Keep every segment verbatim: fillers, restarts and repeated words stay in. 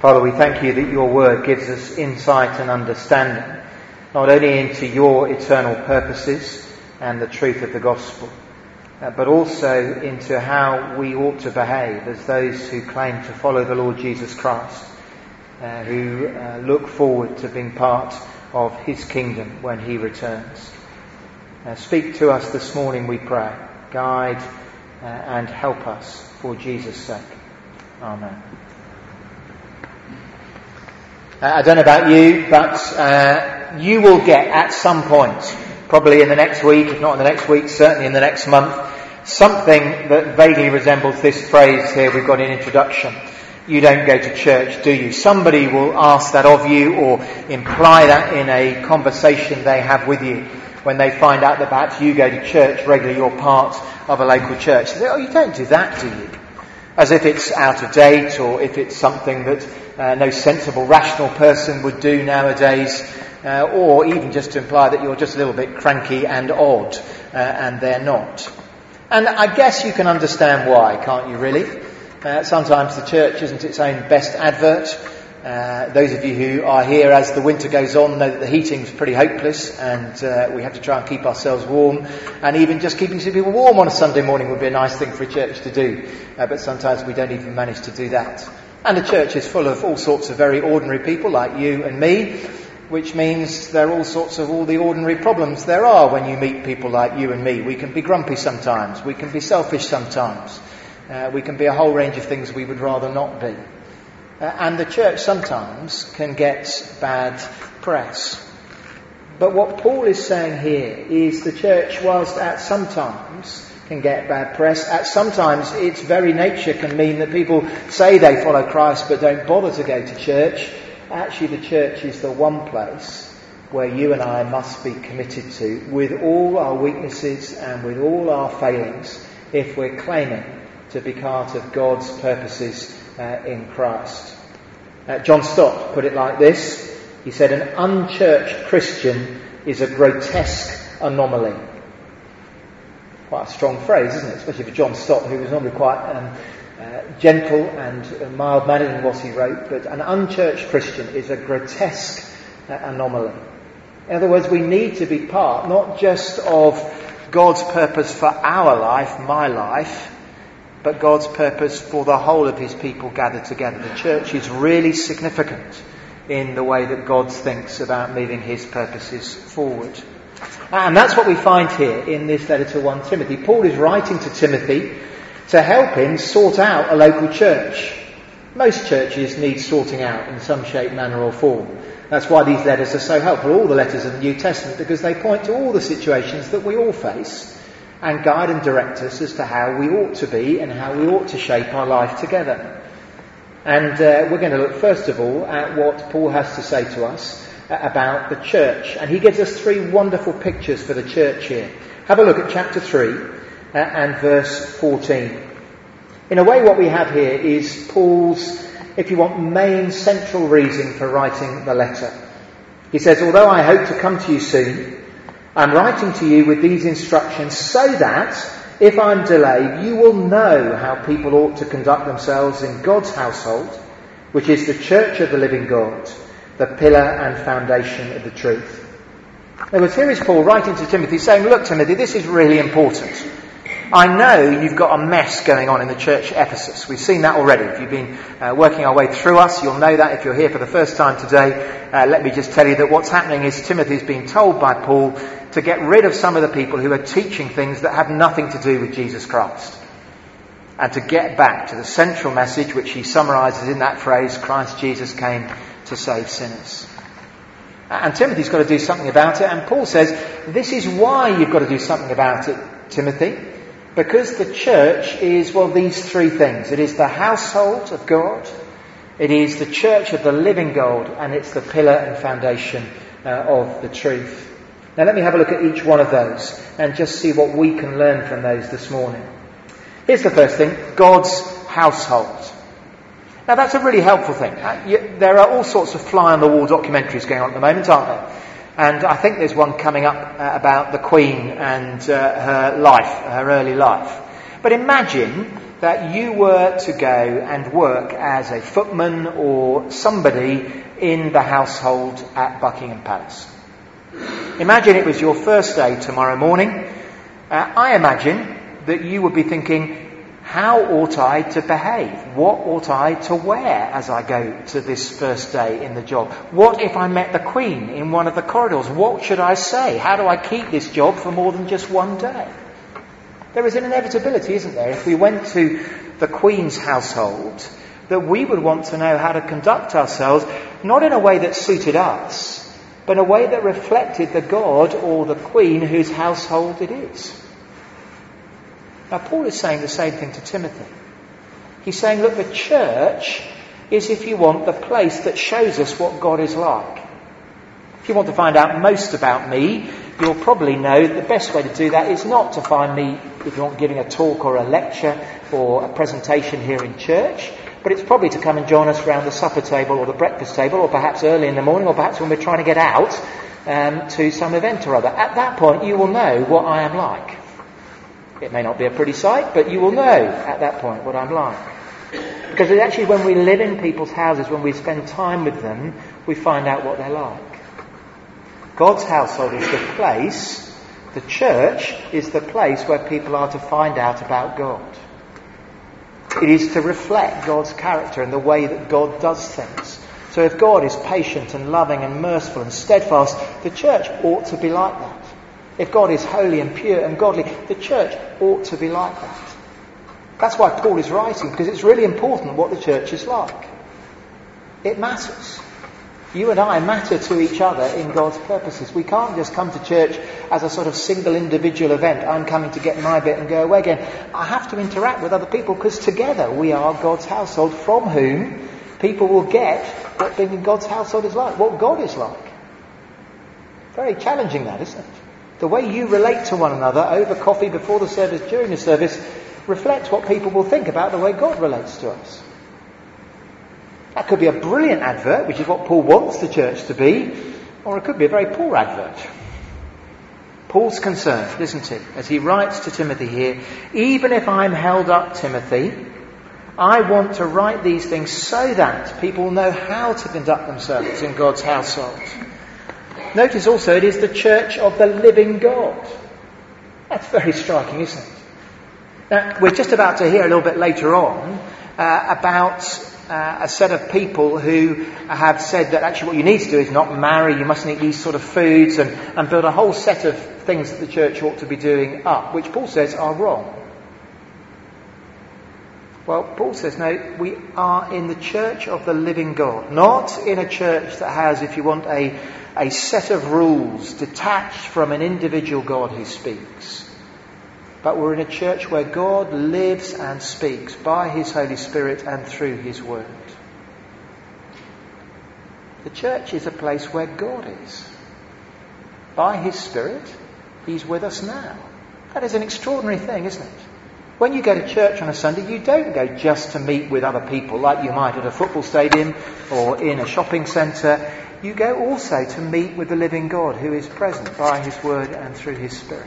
Father, we thank you that your word gives us insight and understanding, not only into your eternal purposes and the truth of the gospel, uh, but also into how we ought to behave as those who claim to follow the Lord Jesus Christ, uh, who uh, look forward to being part of his kingdom when he returns. Uh, speak to us this morning, we pray. Guide uh, and help us for Jesus' sake. Amen. Uh, I don't know about you, but uh, you will get at some point, probably in the next week, if not in the next week, certainly in the next month, something that vaguely resembles this phrase here we've got in introduction. You don't go to church, do you? Somebody will ask that of you or imply that in a conversation they have with you when they find out that perhaps you go to church regularly, you're part of a local church. They say, oh, you don't do that, do you? As if it's out of date, or if it's something that uh, no sensible, rational person would do nowadays, uh, or even just to imply that you're just a little bit cranky and odd, uh, and they're not. And I guess you can understand why, can't you really? Uh, sometimes the church isn't its own best advert. Uh, those of you who are here as the winter goes on know that the heating's pretty hopeless, and uh, we have to try and keep ourselves warm. And even just keeping some people warm on a Sunday morning would be a nice thing for a church to do. Uh, but sometimes we don't even manage to do that. And the church is full of all sorts of very ordinary people like you and me, which means there are all sorts of all the ordinary problems there are when you meet people like you and me. We can be grumpy sometimes. We can be selfish sometimes. Uh, we can be a whole range of things we would rather not be. Uh, and the church sometimes can get bad press. But what Paul is saying here is the church, whilst at some times can get bad press, at sometimes its very nature can mean that people say they follow Christ but don't bother to go to church. Actually, the church is the one place where you and I must be committed to, with all our weaknesses and with all our failings, if we're claiming to be part of God's purposes uh, in Christ. Uh, John Stott put it like this. He said, an unchurched Christian is a grotesque anomaly. Quite a strong phrase, isn't it? Especially for John Stott, who was normally quite um, uh, gentle and uh, mild-mannered in what he wrote. But an unchurched Christian is a grotesque uh, anomaly. In other words, we need to be part not just of God's purpose for our life, my life, but God's purpose for the whole of his people gathered together. The church is really significant in the way that God thinks about moving his purposes forward. And that's what we find here in this letter to First Timothy. Paul is writing to Timothy to help him sort out a local church. Most churches need sorting out in some shape, manner or form. That's why these letters are so helpful, all the letters of the New Testament, because they point to all the situations that we all face and guide and direct us as to how we ought to be and how we ought to shape our life together. And uh, we're going to look first of all at what Paul has to say to us uh, about the church. And he gives us three wonderful pictures for the church here. Have a look at chapter three uh, and verse fourteen. In a way, what we have here is Paul's, if you want, main central reason for writing the letter. He says, although I hope to come to you soon, I'm writing to you with these instructions so that, if I'm delayed, you will know how people ought to conduct themselves in God's household, which is the church of the living God, the pillar and foundation of the truth. In other words, here is Paul writing to Timothy saying, look, Timothy, this is really important. I know you've got a mess going on in the church at Ephesus. We've seen that already. If you've been uh, working our way through us, you'll know that. If you're here for the first time today, uh, let me just tell you that what's happening is Timothy's being told by Paul to get rid of some of the people who are teaching things that have nothing to do with Jesus Christ. And to get back to the central message, which he summarises in that phrase, Christ Jesus came to save sinners. And Timothy's got to do something about it. And Paul says, this is why you've got to do something about it, Timothy. Because the church is, well, these three things. It is the household of God, it is the church of the living God, and it's the pillar and foundation uh, of the truth. Now let me have a look at each one of those and just see what we can learn from those this morning. Here's the first thing, God's household. Now that's a really helpful thing. Uh, you, there are all sorts of fly-on-the-wall documentaries going on at the moment, aren't there? And I think there's one coming up uh, about the Queen and uh, her life, her early life. But imagine that you were to go and work as a footman or somebody in the household at Buckingham Palace. Imagine it was your first day tomorrow morning. Uh, I imagine that you would be thinking, how ought I to behave? What ought I to wear as I go to this first day in the job? What if I met the Queen in one of the corridors? What should I say? How do I keep this job for more than just one day? There is an inevitability, isn't there, if we went to the Queen's household, that we would want to know how to conduct ourselves, not in a way that suited us, but in a way that reflected the God or the Queen whose household it is. Now, Paul is saying the same thing to Timothy. He's saying, look, the church is, if you want, the place that shows us what God is like. If you want to find out most about me, you'll probably know that the best way to do that is not to find me, if you want, giving a talk or a lecture or a presentation here in church, but it's probably to come and join us around the supper table or the breakfast table, or perhaps early in the morning, or perhaps when we're trying to get out um, to some event or other. At that point, you will know what I am like. It may not be a pretty sight, but you will know at that point what I'm like. Because it's actually when we live in people's houses, when we spend time with them, we find out what they're like. God's household is the place, the church is the place where people are to find out about God. It is to reflect God's character and the way that God does things. So if God is patient and loving and merciful and steadfast, the church ought to be like that. If God is holy and pure and godly, the church ought to be like that. That's why Paul is writing, because it's really important what the church is like. It matters. You and I matter to each other in God's purposes. We can't just come to church as a sort of single individual event. I'm coming to get my bit and go away again. I have to interact with other people, because together we are God's household, from whom people will get what being in God's household is like, what God is like. Very challenging, that, isn't it? The way you relate to one another over coffee, before the service, during the service, reflects what people will think about the way God relates to us. That could be a brilliant advert, which is what Paul wants the church to be, or it could be a very poor advert. Paul's concerned, isn't he, as he writes to Timothy here, even if I'm held up, Timothy, I want to write these things so that people know how to conduct themselves in God's household. Notice also it is the church of the living God. That's very striking, isn't it? Now, we're just about to hear a little bit later on uh, about uh, a set of people who have said that actually what you need to do is not marry, you mustn't eat these sort of foods, and, and build a whole set of things that the church ought to be doing up, which Paul says are wrong. Well, Paul says, no, we are in the church of the living God, not in a church that has, if you want, a a set of rules detached from an individual God who speaks. But we're in a church where God lives and speaks by his Holy Spirit and through his word. The church is a place where God is. By his Spirit, he's with us now. That is an extraordinary thing, isn't it? When you go to church on a Sunday, you don't go just to meet with other people like you might at a football stadium or in a shopping centre. You go also to meet with the living God who is present by his word and through his Spirit.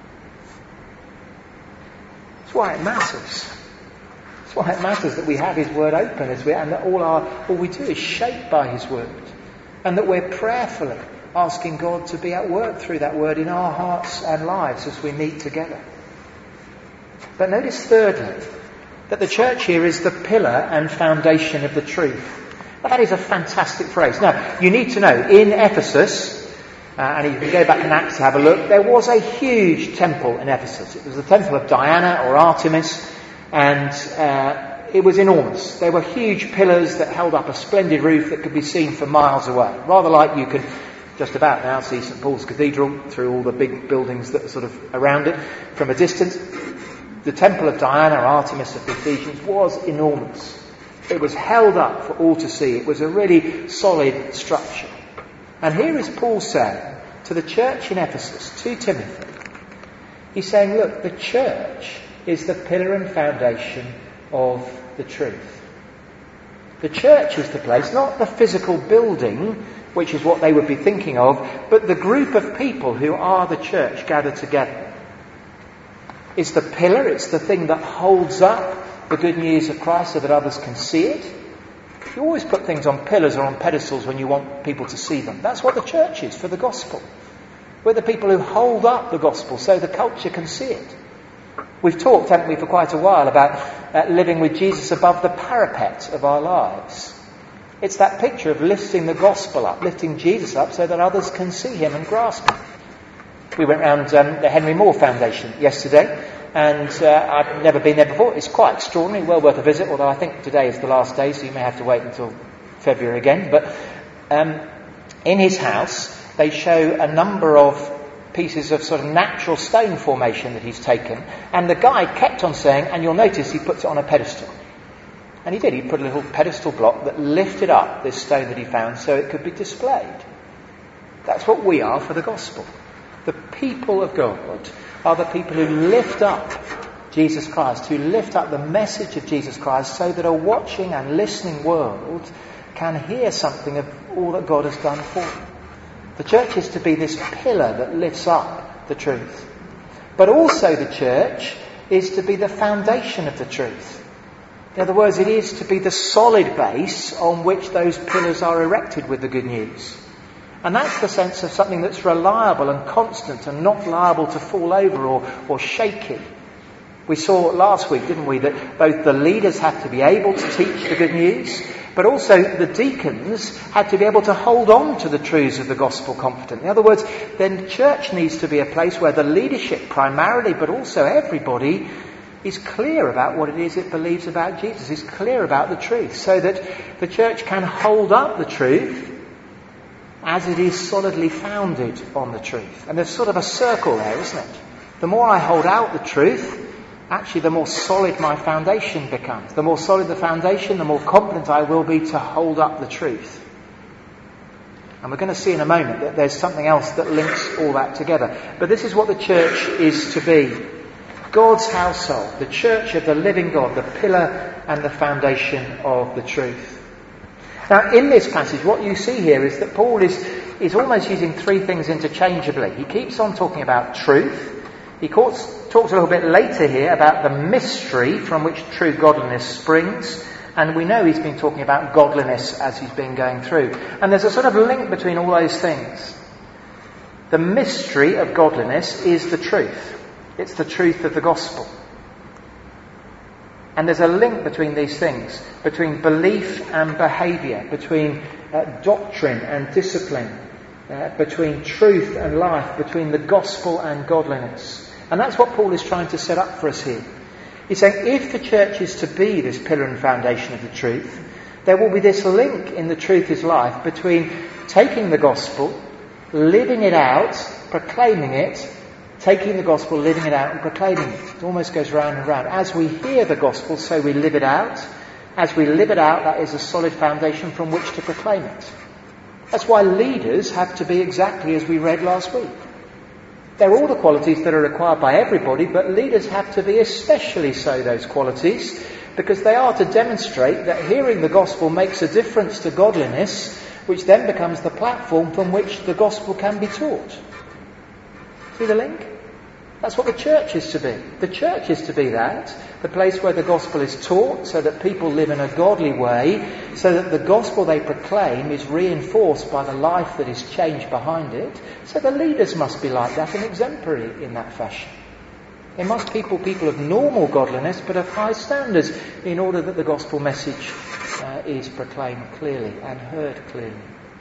That's why it matters. That's why it matters that we have his word open as we, and that all our all we do is shaped by his word. And that we're prayerfully asking God to be at work through that word in our hearts and lives as we meet together. But notice thirdly, that the church here is the pillar and foundation of the truth. That is a fantastic phrase. Now, you need to know, in Ephesus, uh, and you can go back in Acts to have a look, there was a huge temple in Ephesus. It was the temple of Diana or Artemis, and uh, it was enormous. There were huge pillars that held up a splendid roof that could be seen for miles away. Rather like you can just about now see St Paul's Cathedral through all the big buildings that are sort of around it from a distance. The temple of Diana, or Artemis of the Ephesians, was enormous. It was held up for all to see. It was a really solid structure. And here is Paul saying to the church in Ephesus, to Timothy, he's saying, look, the church is the pillar and foundation of the truth. The church is the place, not the physical building, which is what they would be thinking of, but the group of people who are the church gathered together. It's the pillar, it's the thing that holds up the good news of Christ so that others can see it. You always put things on pillars or on pedestals when you want people to see them. That's what the church is for the gospel. We're the people who hold up the gospel so the culture can see it. We've talked, haven't we, for quite a while about uh, living with Jesus above the parapet of our lives. It's that picture of lifting the gospel up, lifting Jesus up so that others can see him and grasp him. We went round um, the Henry Moore Foundation yesterday, and uh, I've never been there before. It's quite extraordinary, well worth a visit, although I think today is the last day, so you may have to wait until February again. But um, in his house, they show a number of pieces of sort of natural stone formation that he's taken, and the guy kept on saying, and you'll notice he puts it on a pedestal. And he did, he put a little pedestal block that lifted up this stone that he found so it could be displayed. That's what we are for the gospel. The people of God are the people who lift up Jesus Christ, who lift up the message of Jesus Christ so that a watching and listening world can hear something of all that God has done for them. The church is to be this pillar that lifts up the truth. But also the church is to be the foundation of the truth. In other words, it is to be the solid base on which those pillars are erected with the good news. And that's the sense of something that's reliable and constant and not liable to fall over or, or shaky. We saw last week, didn't we, that both the leaders had to be able to teach the good news, but also the deacons had to be able to hold on to the truths of the gospel confidently. In other words, then church needs to be a place where the leadership primarily, but also everybody, is clear about what it is it believes about Jesus, is clear about the truth, so that the church can hold up the truth as it is solidly founded on the truth. And there's sort of a circle there, isn't it? The more I hold out the truth, actually the more solid my foundation becomes. The more solid the foundation, the more confident I will be to hold up the truth. And we're going to see in a moment that there's something else that links all that together. But this is what the church is to be. God's household, the church of the living God, the pillar and the foundation of the truth. Now, in this passage, what you see here is that Paul is, is almost using three things interchangeably. He keeps on talking about truth. He talks, talks a little bit later here about the mystery from which true godliness springs. And we know he's been talking about godliness as he's been going through. And there's a sort of link between all those things. The mystery of godliness is the truth. It's the truth of the gospel. And there's a link between these things, between belief and behaviour, between uh, doctrine and discipline, uh, between truth and life, between the gospel and godliness. And that's what Paul is trying to set up for us here. He's saying if the church is to be this pillar and foundation of the truth, there will be this link in the truth is life between taking the gospel, living it out, proclaiming it, taking the gospel, living it out and proclaiming it. It almost goes round and round. As we hear the gospel, so we live it out. As we live it out, that is a solid foundation from which to proclaim it. That's why leaders have to be exactly as we read last week. They're all the qualities that are required by everybody, but leaders have to be especially so, those qualities, because they are to demonstrate that hearing the gospel makes a difference to godliness, which then becomes the platform from which the gospel can be taught. See the link? That's what the church is to be. The church is to be that, the place where the gospel is taught so that people live in a godly way, so that the gospel they proclaim is reinforced by the life that is changed behind it. So the leaders must be like that and exemplary in that fashion. They must be people, people of normal godliness but of high standards in order that the gospel message uh, is proclaimed clearly and heard clearly.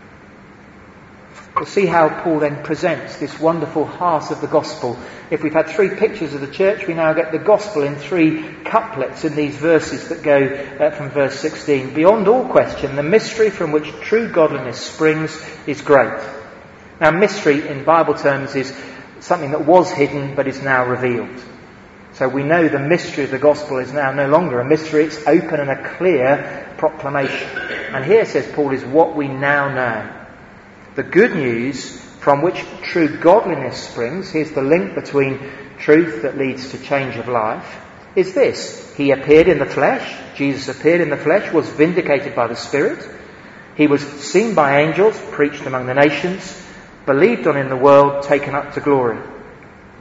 We'll see how Paul then presents this wonderful heart of the gospel. If we've had three pictures of the church, we now get the gospel in three couplets in these verses that go uh, from verse sixteen. Beyond all question, the mystery from which true godliness springs is great. Now, mystery in Bible terms is something that was hidden but is now revealed. So we know the mystery of the gospel is now no longer a mystery, it's open and a clear proclamation. And here, says Paul, is what we now know. The good news from which true godliness springs, here's the link between truth that leads to change of life, is this. He appeared in the flesh, Jesus appeared in the flesh, was vindicated by the Spirit. He was seen by angels, preached among the nations, believed on in the world, taken up to glory.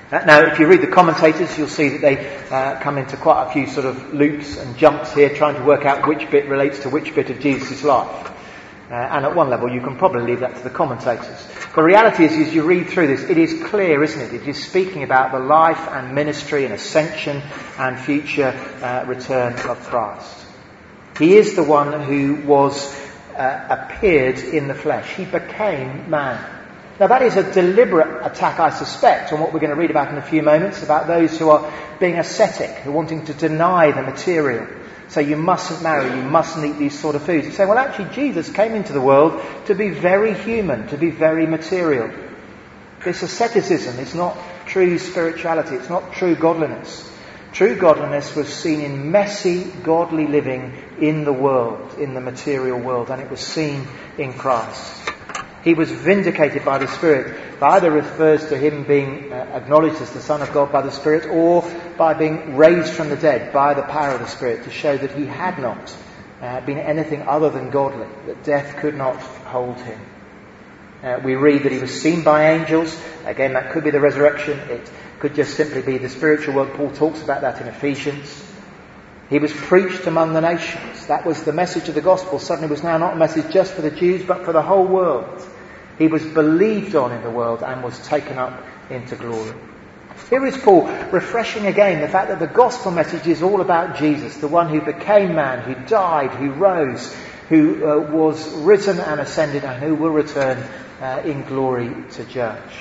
Uh, now, if you read the commentators, you'll see that they uh, come into quite a few sort of loops and jumps here, trying to work out which bit relates to which bit of Jesus' life. Uh, and at one level, you can probably leave that to the commentators. The reality is, as you read through this, it is clear, isn't it? It is speaking about the life and ministry and ascension and future uh, return of Christ. He is the one who was uh, appeared in the flesh. He became man. Now that is a deliberate attack, I suspect, on what we're going to read about in a few moments, about those who are being ascetic, who are wanting to deny the material. So you mustn't marry, you mustn't eat these sort of foods. You say, well, actually, Jesus came into the world to be very human, to be very material. This asceticism is not true spirituality, it's not true godliness. True godliness was seen in messy, godly living in the world, in the material world, and it was seen in Christ. He was vindicated by the Spirit. That either refers to him being uh, acknowledged as the Son of God by the Spirit, or by being raised from the dead by the power of the Spirit, to show that he had not uh, been anything other than godly, that death could not hold him. Uh, we read that he was seen by angels. Again, that could be the resurrection. It could just simply be the spiritual world. Paul talks about that in Ephesians. He was preached among the nations. That was the message of the gospel. Suddenly was now not a message just for the Jews, but for the whole world. He was believed on in the world and was taken up into glory. Here is Paul refreshing again the fact that the gospel message is all about Jesus, the one who became man, who died, who rose, who uh, was risen and ascended, and who will return uh, in glory to judge.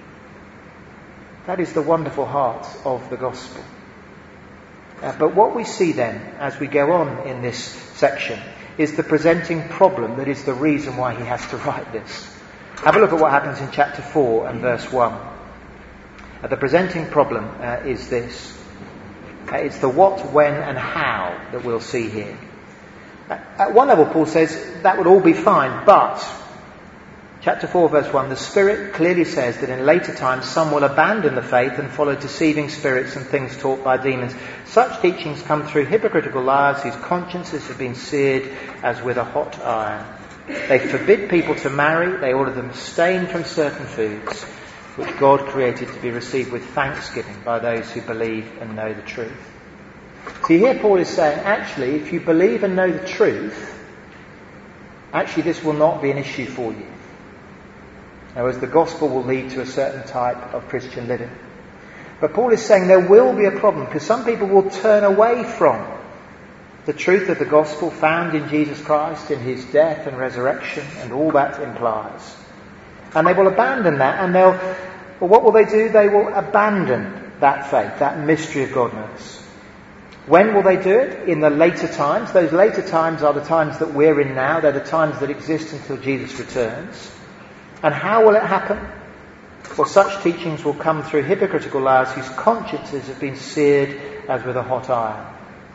That is the wonderful heart of the gospel. Uh, but what we see then, as we go on in this section, is the presenting problem that is the reason why he has to write this. Have a look at what happens in chapter four and verse one. Uh, the presenting problem uh, is this. Uh, it's the what, when and how that we'll see here. Uh, at one level, Paul says that would all be fine, but chapter four verse one, the Spirit clearly says that in later times some will abandon the faith and follow deceiving spirits and things taught by demons. Such teachings come through hypocritical liars whose consciences have been seared as with a hot iron. They forbid people to marry, they order them abstain from certain foods, which God created to be received with thanksgiving by those who believe and know the truth. See, here Paul is saying, actually, if you believe and know the truth, actually this will not be an issue for you. Whereas the gospel will lead to a certain type of Christian living. But Paul is saying there will be a problem, because some people will turn away from the truth of the gospel found in Jesus Christ, in his death and resurrection, and all that implies. And they will abandon that, and they'll, well, what will they do? They will abandon that faith, that mystery of godliness. When will they do it? In the later times. Those later times are the times that we're in now. They're the times that exist until Jesus returns. And how will it happen? Well, such teachings will come through hypocritical liars whose consciences have been seared as with a hot iron.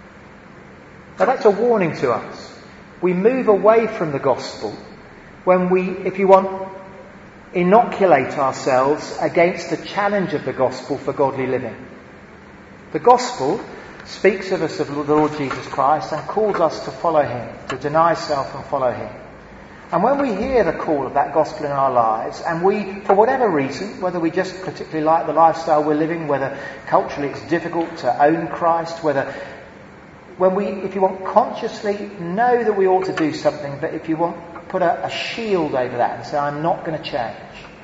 Now that's a warning to us. We move away from the gospel when we, if you want, inoculate ourselves against the challenge of the gospel for godly living. The gospel speaks of us of the Lord Jesus Christ and calls us to follow him, to deny self and follow him. And when we hear the call of that gospel in our lives, and we, for whatever reason, whether we just particularly like the lifestyle we're living, whether culturally it's difficult to own Christ, whether when we, if you want, consciously know that we ought to do something, but if you want, put a, a shield over that and say, I'm not going to change.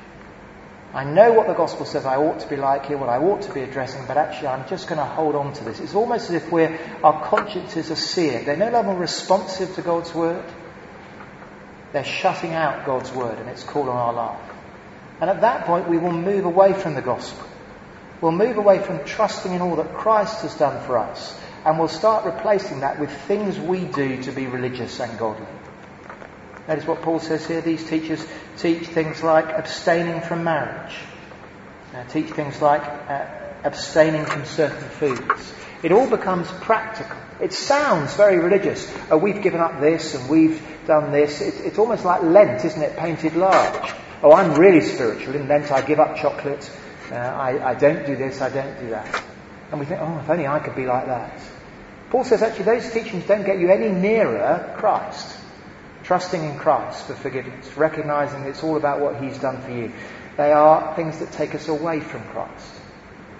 I know what the gospel says I ought to be like here, what I ought to be addressing, but actually I'm just going to hold on to this. It's almost as if we're, our consciences are seared. They're no longer responsive to God's word. They're shutting out God's word and its call on our life. And at that point we will move away from the gospel. We'll move away from trusting in all that Christ has done for us. And we'll start replacing that with things we do to be religious and godly. That is what Paul says here. These teachers teach things like abstaining from marriage. Uh, teach things like uh, abstaining from certain foods. It all becomes practical. It sounds very religious. Oh, we've given up this and we've done this. It, it's almost like Lent, isn't it? Painted large. Oh, I'm really spiritual. In Lent I give up chocolate. Uh, I, I don't do this, I don't do that. And we think, oh, if only I could be like that. Paul says actually those teachings don't get you any nearer Christ. Trusting in Christ for forgiveness. Recognising it's all about what he's done for you. They are things that take us away from Christ.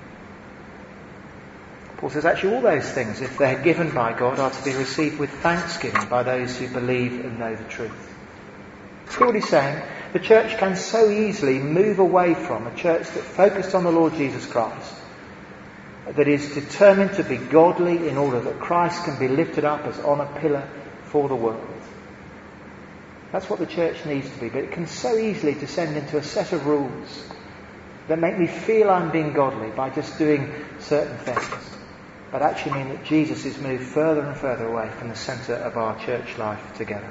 Paul says actually all those things, if they're given by God, are to be received with thanksgiving by those who believe and know the truth. See what he's saying? The church can so easily move away from a church that focused on the Lord Jesus Christ, that is determined to be godly in order that Christ can be lifted up as on a pillar for the world. That's what the church needs to be, but it can so easily descend into a set of rules that make me feel I'm being godly by just doing certain things, but actually mean that Jesus is moved further and further away from the centre of our church life together.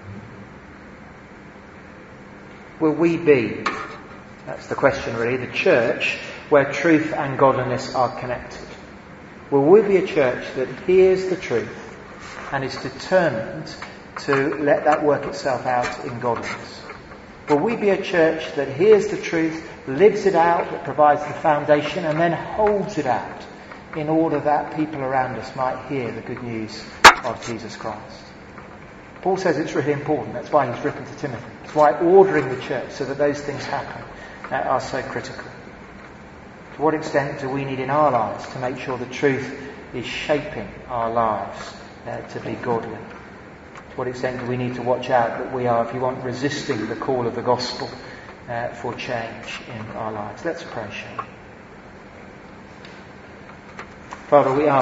Will we be, that's the question really, the church where truth and godliness are connected? Will we be a church that hears the truth and is determined to let that work itself out in godliness? Will we be a church that hears the truth, lives it out, that provides the foundation, and then holds it out in order that people around us might hear the good news of Jesus Christ? Paul says it's really important. That's why he's written to Timothy. It's why ordering the church so that those things happen uh, are so critical. To what extent do we need in our lives to make sure the truth is shaping our lives uh, to be godly? To what extent do we need to watch out that we are, if you want, resisting the call of the gospel uh, for change in our lives? Let's pray, shall we? Father, we are